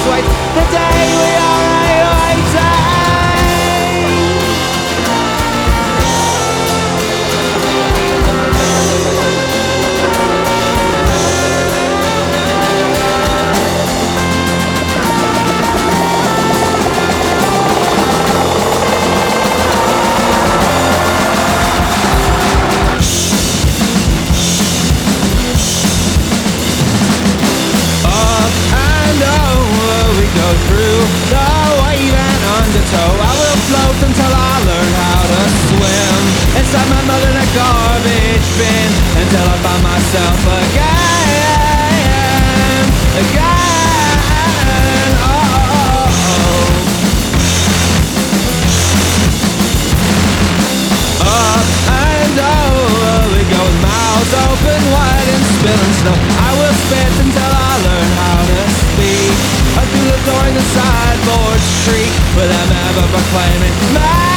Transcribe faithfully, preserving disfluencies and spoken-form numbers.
always wait the day we are waiting. Through the wave and undertow, I will float until I learn how to swim inside my mother in a garbage bin, until I find myself again, again. Oh, oh, oh. Up and over we go with mouths open wide and spilling snow. I will spit until I learn how to speak. Through the door in the sideboard street, with them ever proclaiming